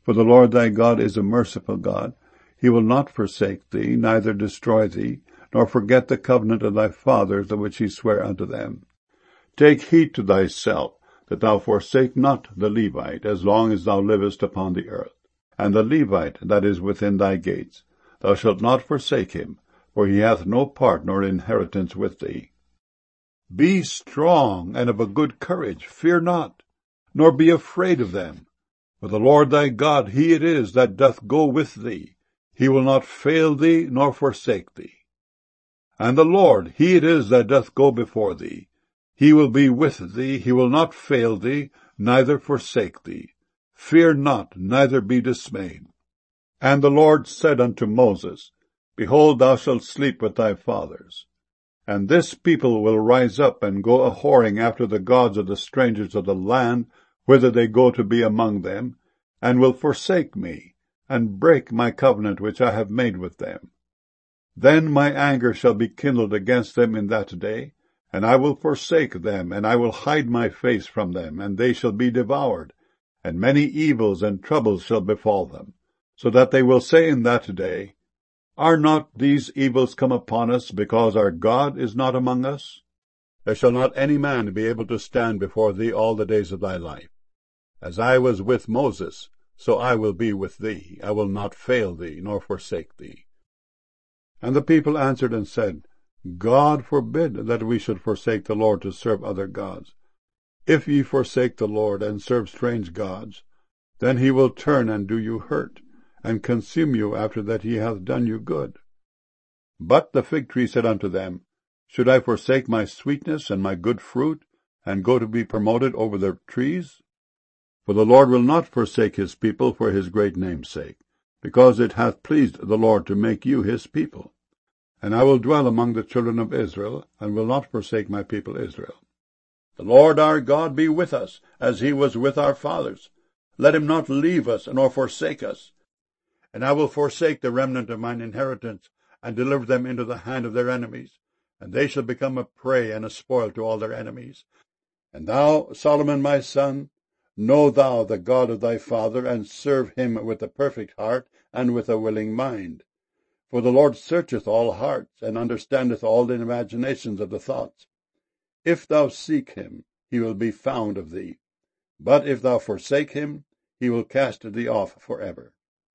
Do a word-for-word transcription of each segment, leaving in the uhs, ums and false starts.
For the Lord thy God is a merciful God. He will not forsake thee, neither destroy thee, nor forget the covenant of thy fathers, the which he sware unto them. Take heed to thyself, that thou forsake not the Levite, as long as thou livest upon the earth. And the Levite that is within thy gates, thou shalt not forsake him, for he hath no part nor inheritance with thee. Be strong and of a good courage, fear not, nor be afraid of them. For the Lord thy God, he it is that doth go with thee. He will not fail thee, nor forsake thee. And the Lord, he it is that doth go before thee. He will be with thee, he will not fail thee, neither forsake thee. Fear not, neither be dismayed. And the Lord said unto Moses, Behold, thou shalt sleep with thy fathers. And this people will rise up and go a-whoring after the gods of the strangers of the land, whither they go to be among them, and will forsake me, and break my covenant which I have made with them. Then my anger shall be kindled against them in that day, and I will forsake them, and I will hide my face from them, and they shall be devoured, and many evils and troubles shall befall them, so that they will say in that day, Are not these evils come upon us, because our God is not among us? There shall not any man be able to stand before thee all the days of thy life. As I was with Moses, so I will be with thee. I will not fail thee, nor forsake thee. And the people answered and said, God forbid that we should forsake the Lord to serve other gods. If ye forsake the Lord, and serve strange gods, then he will turn and do you hurt, and consume you after that he hath done you good. But the fig tree said unto them, Should I forsake my sweetness and my good fruit, and go to be promoted over the trees? For the Lord will not forsake his people for his great name's sake, because it hath pleased the Lord to make you his people. And I will dwell among the children of Israel, and will not forsake my people Israel. The Lord our God be with us, as he was with our fathers. Let him not leave us, nor forsake us. And I will forsake the remnant of mine inheritance, and deliver them into the hand of their enemies, and they shall become a prey and a spoil to all their enemies. And thou, Solomon my son, know thou the God of thy father, and serve him with a perfect heart, and with a willing mind. For the Lord searcheth all hearts, and understandeth all the imaginations of the thoughts. If thou seek him, he will be found of thee. But if thou forsake him, he will cast thee off for ever.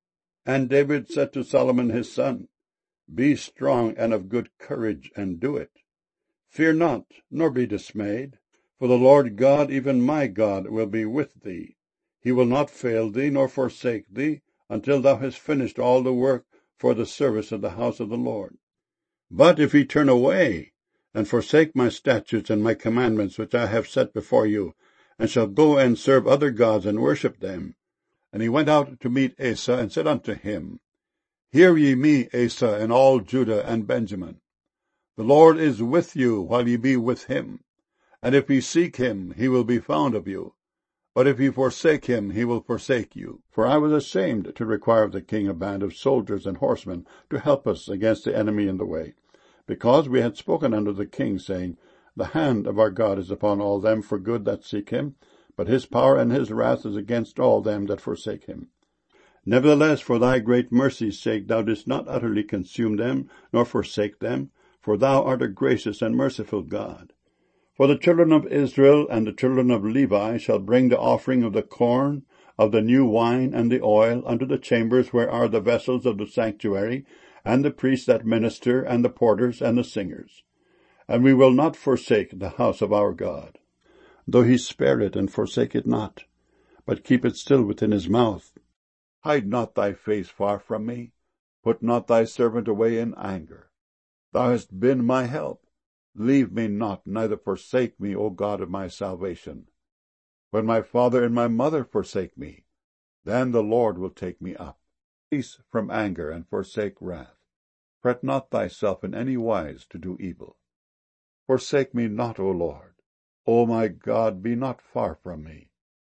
And David said to Solomon his son, Be strong and of good courage, and do it. Fear not, nor be dismayed, for the Lord God, even my God, will be with thee. He will not fail thee, nor forsake thee, until thou hast finished all the work for the service of the house of the Lord. But if ye turn away, and forsake my statutes and my commandments which I have set before you, and shall go and serve other gods and worship them. And he went out to meet Asa, and said unto him, Hear ye me, Asa, and all Judah and Benjamin. The Lord is with you while ye be with him. And if ye seek him, he will be found of you. But if ye forsake him, he will forsake you. For I was ashamed to require of the king a band of soldiers and horsemen to help us against the enemy in the way, because we had spoken unto the king, saying, The hand of our God is upon all them for good that seek him, but his power and his wrath is against all them that forsake him. Nevertheless, for thy great mercy's sake, thou didst not utterly consume them, nor forsake them, for thou art a gracious and merciful God. For the children of Israel and the children of Levi shall bring the offering of the corn, of the new wine, and the oil, unto the chambers where are the vessels of the sanctuary, and the priests that minister, and the porters, and the singers. And we will not forsake the house of our God, though he spare it and forsake it not, but keep it still within his mouth. Hide not thy face far from me, put not thy servant away in anger. Thou hast been my help. Leave me not, neither forsake me, O God of my salvation. When my father and my mother forsake me, then the Lord will take me up. Cease from anger, and forsake wrath. Fret not thyself in any wise to do evil. Forsake me not, O Lord. O my God, be not far from me.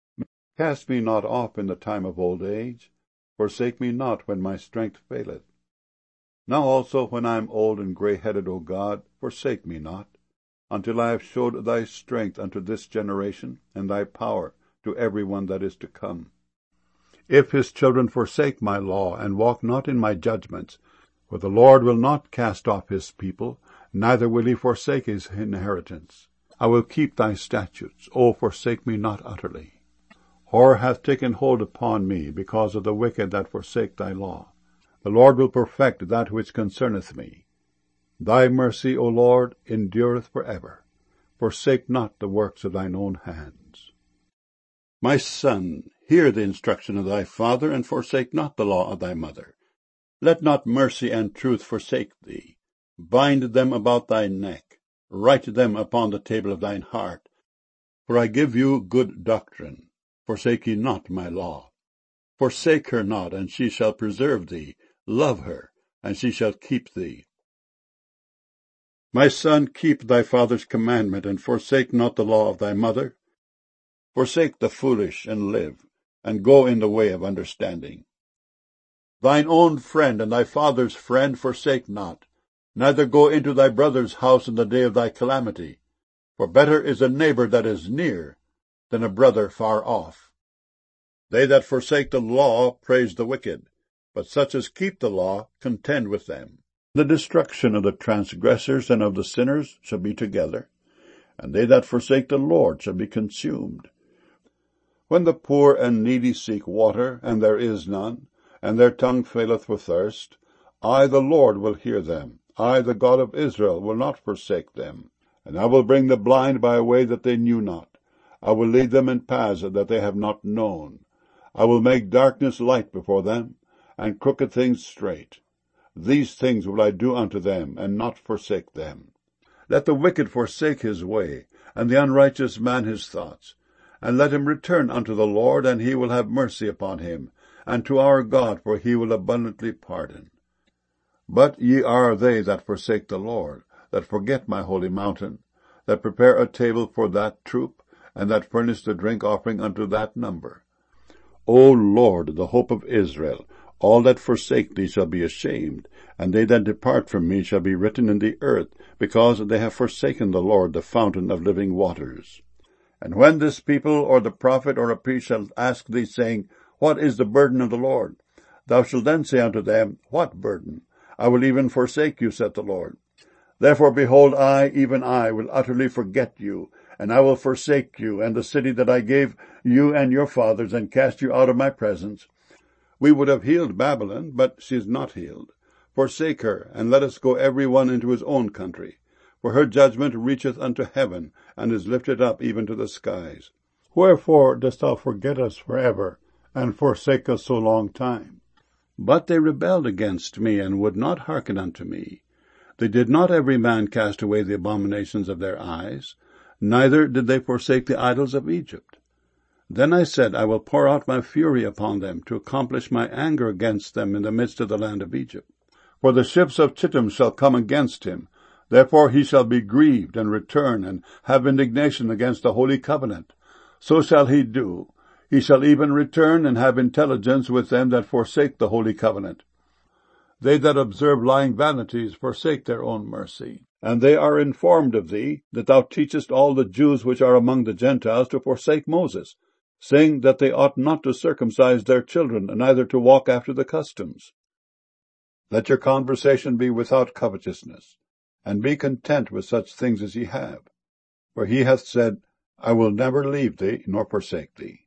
Cast me not off in the time of old age. Forsake me not when my strength faileth. Now also when I am old and grey-headed, O God, forsake me not, until I have showed thy strength unto this generation, and thy power to every one that is to come. if his children forsake my law, and walk not in my judgments. For the Lord will not cast off his people, neither will he forsake his inheritance. I will keep thy statutes, O forsake me not utterly. Horror hath taken hold upon me, because of the wicked that forsake thy law. The Lord will perfect that which concerneth me. Thy mercy, O Lord, endureth for ever. Forsake not the works of thine own hands. My son, hear the instruction of thy father, and forsake not the law of thy mother. Let not mercy and truth forsake thee. Bind them about thy neck. Write them upon the table of thine heart. For I give you good doctrine. Forsake ye not my law. Forsake her not, and she shall preserve thee. Love her, and she shall keep thee. My son, keep thy father's commandment, and forsake not the law of thy mother. Forsake the foolish, and live, and go in the way of understanding. Thine own friend and thy father's friend forsake not, neither go into thy brother's house in the day of thy calamity. For better is a neighbor that is near than a brother far off. They that forsake the law praise the wicked, but such as keep the law contend with them. The destruction of the transgressors and of the sinners shall be together, and they that forsake the Lord shall be consumed. When the poor and needy seek water, and there is none, and their tongue faileth for thirst, I the Lord will hear them. I the God of Israel will not forsake them. And I will bring the blind by a way that they knew not. I will lead them in paths that they have not known. I will make darkness light before them, and crooked things straight. These things will I do unto them, and not forsake them. Let the wicked forsake his way, and the unrighteous man his thoughts. And let him return unto the Lord, and he will have mercy upon him, and to our God, for he will abundantly pardon. But ye are they that forsake the Lord, that forget my holy mountain, that prepare a table for that troop, and that furnish the drink offering unto that number. O Lord, the hope of Israel, all that forsake thee shall be ashamed, and they that depart from me shall be written in the earth, because they have forsaken the Lord, the fountain of living waters. And when this people, or the prophet, or a priest shall ask thee, saying, What is the burden of the Lord? Thou shalt then say unto them, What burden? I will even forsake you, saith the Lord. Therefore, behold, I, even I, will utterly forget you, and I will forsake you, and the city that I gave you and your fathers, and cast you out of my presence. We would have healed Babylon, but she is not healed. Forsake her, and let us go every one into his own country. For her judgment reacheth unto heaven, and is lifted up even to the skies. Wherefore dost thou forget us for ever, and forsake us so long time? But they rebelled against me, and would not hearken unto me. They did not every man cast away the abominations of their eyes, neither did they forsake the idols of Egypt. Then I said, I will pour out my fury upon them, to accomplish my anger against them in the midst of the land of Egypt. For the ships of Chittim shall come against him. Therefore he shall be grieved, and return, and have indignation against the holy covenant. So shall he do. He shall even return, and have intelligence with them that forsake the holy covenant. They that observe lying vanities forsake their own mercy. And they are informed of thee, that thou teachest all the Jews which are among the Gentiles to forsake Moses, saying that they ought not to circumcise their children, neither to walk after the customs. Let your conversation be without covetousness, and be content with such things as ye have. For he hath said, I will never leave thee, nor forsake thee.